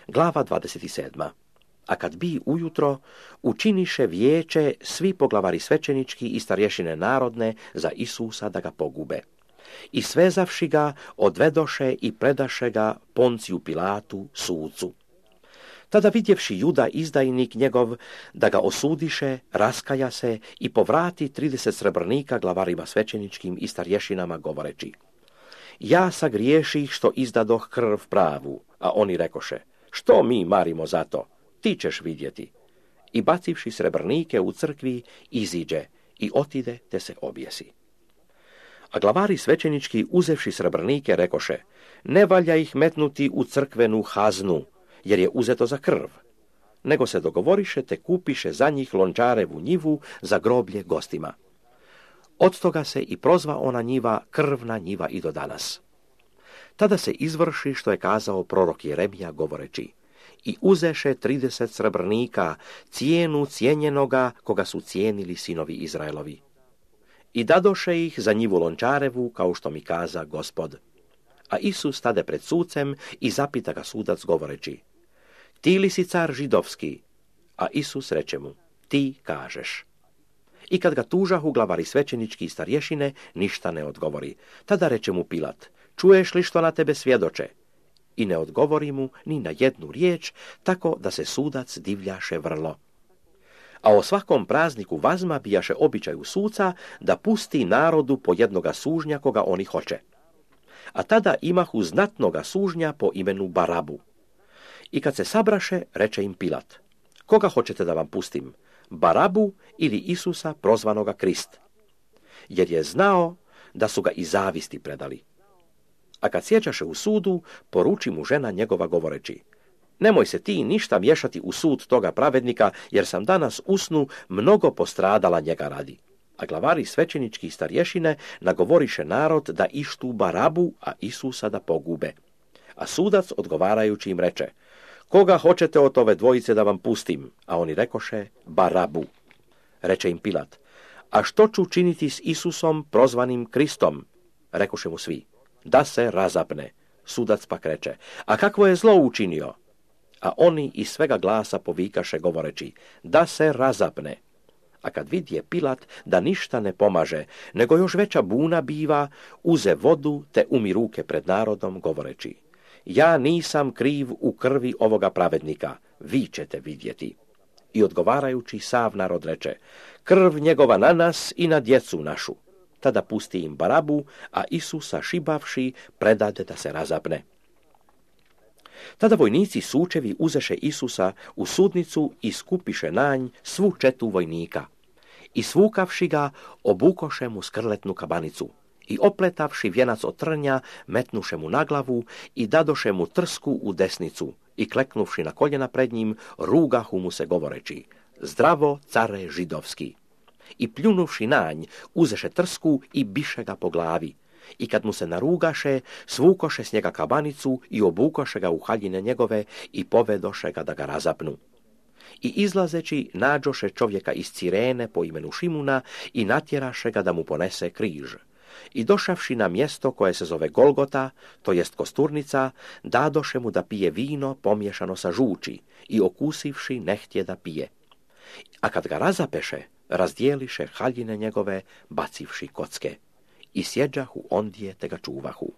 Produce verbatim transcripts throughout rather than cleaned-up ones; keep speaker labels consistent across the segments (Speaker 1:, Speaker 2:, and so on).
Speaker 1: Glava dvadeset sedma. A kad bi ujutro, učiniše vijeće svi poglavari svećenički i starješine narodne za Isusa da ga pogube. I svezavši ga, odvedoše i predaše ga Ponciju Pilatu, sucu. Tada vidjevši Juda izdajnik njegov, da ga osudiše, raskaja se i povrati trideset srebrnika glavarima svećeničkim i starješinama govoreći: ja sagriješih što izdadoh krv pravu, a oni rekoše: što mi marimo za to, ti ćeš vidjeti. I bacivši srebrnike u crkvi, iziđe i otide te se objesi. A glavari svećenički, uzevši srebrnike, rekoše: ne valja ih metnuti u crkvenu haznu, jer je uzeto za krv, nego se dogovoriše te kupiše za njih lončarevu njivu za groblje gostima. Od toga se i prozva ona njiva krvna njiva i do danas. Tada se izvrši što je kazao prorok Jeremija govoreći: i uzeše trideset srebrnika, cijenu cijenjenoga koga su cijenili sinovi Izraelovi. I dadoše ih za njivu lončarevu, kao što mi kaza Gospod. A Isus stade pred sucem i zapita ga sudac govoreći: ti li si car židovski? A Isus reče mu: ti kažeš. I kad ga tužahu glavari svećenički i starješine, ništa ne odgovori. Tada reče mu Pilat: čuješ li što na tebe svjedoče? I ne odgovori mu ni na jednu riječ, tako da se sudac divljaše vrlo. A o svakom prazniku vazma bijaše običaju suca da pusti narodu po jednoga sužnja koga oni hoće. A tada imahu znatnoga sužnja po imenu Barabu. I kad se sabraše, reče im Pilat: koga hoćete da vam pustim, Barabu ili Isusa prozvanoga Krist? Jer je znao da su ga i zavisti predali. A kad sjećaše u sudu, poruči mu žena njegova govoreći: nemoj se ti ništa miješati u sud toga pravednika, jer sam danas usnu mnogo postradala njega radi. A glavari svećenički i starješine nagovoriše narod da ištu Barabu, a Isusa da pogube. A sudac odgovarajući im reče: koga hoćete od ove dvojice da vam pustim? A oni rekoše: Barabu. Reče im Pilat: a što ću činiti s Isusom prozvanim Kristom? Rekoše mu svi: da se razapne. Sudac pak reče: a kakvo je zlo učinio? A oni iz svega glasa povikaše govoreći: da se razapne. A kad vidje Pilat da ništa ne pomaže, nego još veća buna biva, uze vodu te umi ruke pred narodom govoreći: ja nisam kriv u krvi ovoga pravednika, vi ćete vidjeti. I odgovarajući sav narod reče: krv njegova na nas i na djecu našu. Tada pusti im Barabu, a Isusa šibavši predade da se razapne. Tada vojnici sučevi uzeše Isusa u sudnicu i skupiše na nj svu četu vojnika. I svukavši ga, obukoše mu skrletnu kabanicu. I opletavši vjenac od trnja, metnuše mu na glavu i dadoše mu trsku u desnicu. I kleknuvši na koljena pred njim, rugahu mu se govoreći: zdravo, care židovski. I pljunuvši na nj, uzeše trsku i biše ga po glavi. I kad mu se narugaše, svukoše s njega kabanicu i obukoše ga u haljine njegove i povedoše ga da ga razapnu. I izlazeći, nađoše čovjeka iz Cirene po imenu Šimuna i natjeraše ga da mu ponese križ. I došavši na mjesto koje se zove Golgota, to jest kosturnica, dadoše mu da pije vino pomiješano sa žuči i okusivši nehtje da pije. A kad ga razapeše, razdijeliše haljine njegove, bacivši kocke. I sjeđahu ondje te ga čuvahu.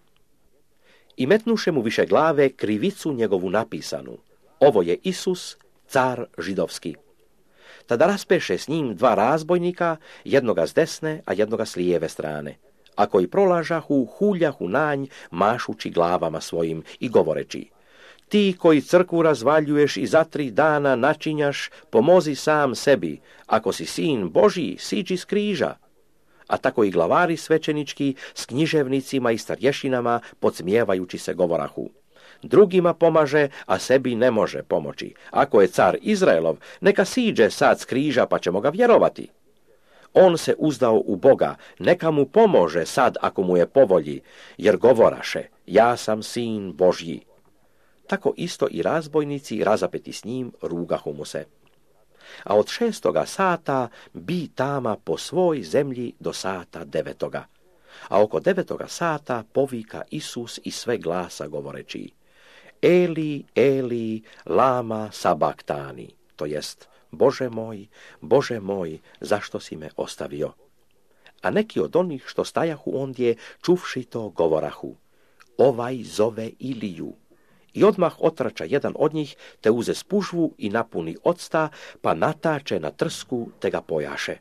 Speaker 1: I metnuše mu više glave krivicu njegovu napisanu: ovo je Isus, car židovski. Tada raspeše s njim dva razbojnika, jednoga s desne, a jednoga s lijeve strane. A koji prolažahu, huljahu na nj, mašući glavama svojim i govoreći: ti koji crkvu razvaljuješ i za tri dana načinjaš, pomozi sam sebi, ako si sin Božji, siđi s križa. A tako i glavari svećenički s književnicima i starješinama podsmijevajući se govorahu: drugima pomaže, a sebi ne može pomoći. Ako je car Izraelov, neka siđe sad s križa, pa ćemo ga vjerovati. On se uzdao u Boga, neka mu pomože sad ako mu je po volji, jer govoraše: ja sam sin Božji. Tako isto i razbojnici razapeti s njim rugahu mu se. A od šestoga sata bi tama po svoj zemlji do sata devetoga. A oko devetoga sata povika Isus i sve glasa govoreći: Eli, Eli, lama sabaktani, to jest, Bože moj, Bože moj, zašto si me ostavio? A neki od onih što stajahu ondje, čuvši to, govorahu, ovaj zove Iliju. I odmah otrača jedan od njih, te uze spužvu i napuni octa, pa natače na trsku, te ga pojaše.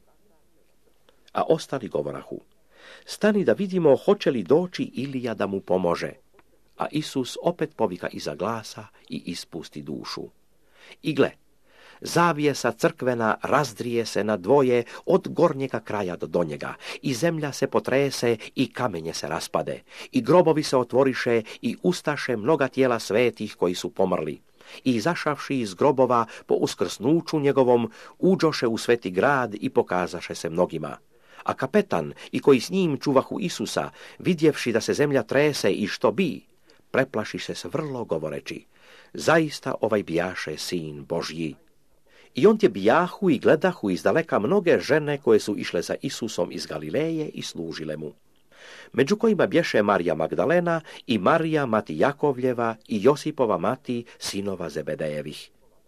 Speaker 1: A ostali govorahu, stani da vidimo hoće li doći Ilija da mu pomože. A Isus opet povika iza glasa i ispusti dušu. I gle, zavjesa crkvena razdrije se na dvoje od gornjega kraja do donjega, i zemlja se potrese i kamenje se raspade, i grobovi se otvoriše i ustaše mnoga tijela svetih koji su pomrli. I izašavši iz grobova po uskrsnuću njegovom, uđoše u sveti grad i pokazaše se mnogima. A kapetan i koji s njim čuvahu Isusa, vidjevši da se zemlja trese i što bi, preplašiše se vrlo govoreći, zaista ovaj bijaše sin Božji. I ondje bijahu i gledahu izdaleka mnoge žene koje su išle za Isusom iz Galileje i služile mu. Među kojima bješe Marija Magdalena i Marija mati Jakovljeva i Josipova mati sinova Zebedejevih.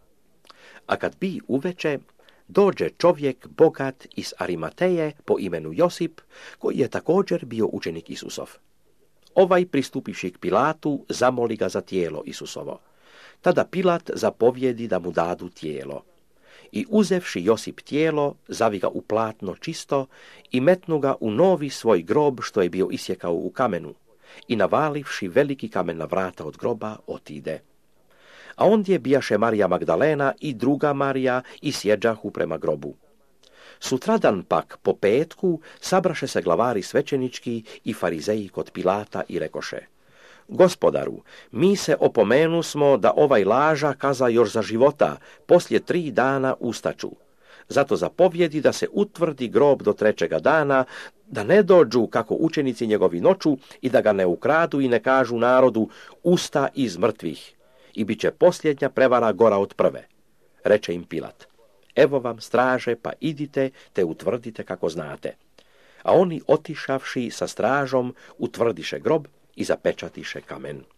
Speaker 1: A kad bi uveče, dođe čovjek bogat iz Arimateje po imenu Josip, koji je također bio učenik Isusov. Ovaj, pristupiši k Pilatu, zamoli ga za tijelo Isusovo. Tada Pilat zapovjedi da mu dadu tijelo. I uzevši Josip tijelo, zavi ga u platno čisto i metnu ga u novi svoj grob što je bio isjekao u kamenu, i navalivši veliki kamen na vrata od groba, otide. A ondje bijaše Marija Magdalena i druga Marija i sjeđahu prema grobu. Sutradan pak po petku sabraše se glavari svećenički i farizeji kod Pilata i rekoše, Gospodaru, mi se opomenu smo da ovaj laža kaza još za života, poslije tri dana ustaću. Zato zapovjedi da se utvrdi grob do trećega dana, da ne dođu kako učenici njegovi noću i da ga ne ukradu i ne kažu narodu, usta iz mrtvih. I bit će posljednja prevara gora od prve. Reče im Pilat, evo vam straže, pa idite te utvrdite kako znate. A oni otišavši sa stražom utvrdiše grob i zapečatiše kamen.